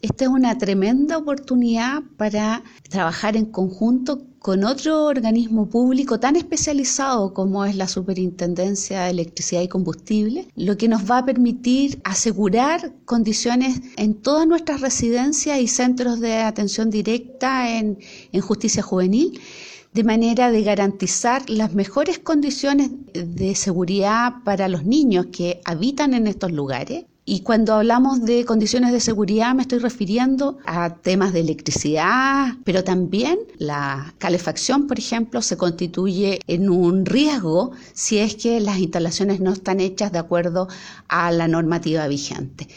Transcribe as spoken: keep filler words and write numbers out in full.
Esta es una tremenda oportunidad para trabajar en conjunto con otro organismo público tan especializado como es la Superintendencia de Electricidad y Combustible, lo que nos va a permitir asegurar condiciones en todas nuestras residencias y centros de atención directa en, en justicia juvenil, de manera de garantizar las mejores condiciones de seguridad para los niños que habitan en estos lugares. Y cuando hablamos de condiciones de seguridad me estoy refiriendo a temas de electricidad, pero también la calefacción, por ejemplo, se constituye en un riesgo si es que las instalaciones no están hechas de acuerdo a la normativa vigente.